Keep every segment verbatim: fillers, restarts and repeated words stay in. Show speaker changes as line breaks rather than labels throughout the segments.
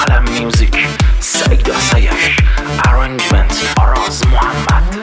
قلم میوزیک سعید سیش ارنجمنت آراز محمد.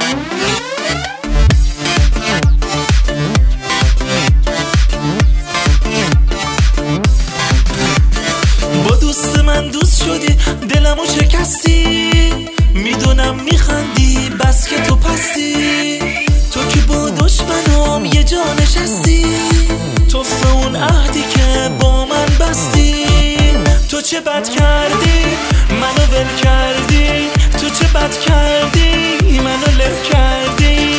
با دوست من دوست شدی دلمو شکستی، میدونم میخندی بس که تو پستی، تو که با دشمنام یه جا نشستی، تو اون عهدی که با من بستی. تو چه بد کردی منو ول کردی، تو چه بد کردی منو له کردی.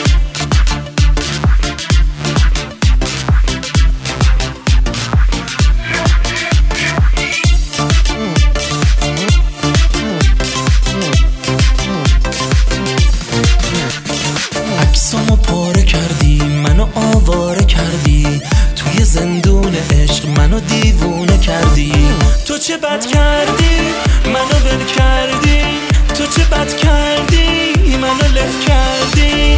عکسامو پاره کردی منو آواره کردی، توی زندون عشق منو دیوونه کردی. تو چه بد کردی منو ول کردی، تو چه بد کردی منو له کردی.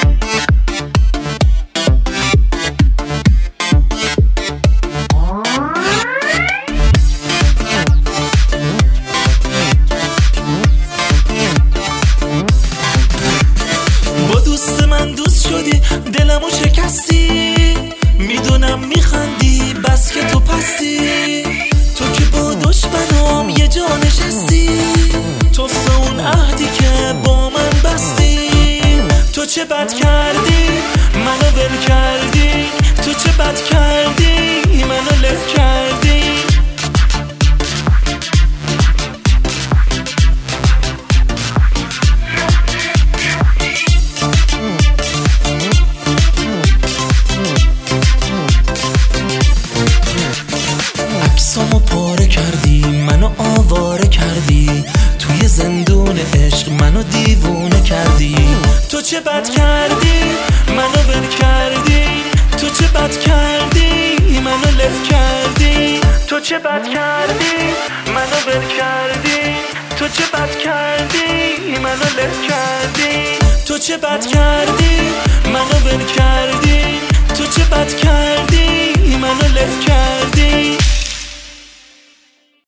با دوست من دوست شدی دلمو شکستی، میدونم میخندی بس که تو پستی، تو که با دشمنام یه جا نشستی، تو اون عهدی که با من بستی. تو چه بد کردی منو ول کردی، تو چه بد کردی منو له کردی. عکسامو پاره کردی منو آواره کردی، توی زندون عشق منو دیوونه کردی. تو چه بد کردی منو ول کردی، تو چه بد کردی منو له کردی. تو چه بد کردی منو ول کردی، تو چه بد کردی منو له کردی. تو چه بد کردی منو ول کردی، تو چه بد کردی منو له کردی.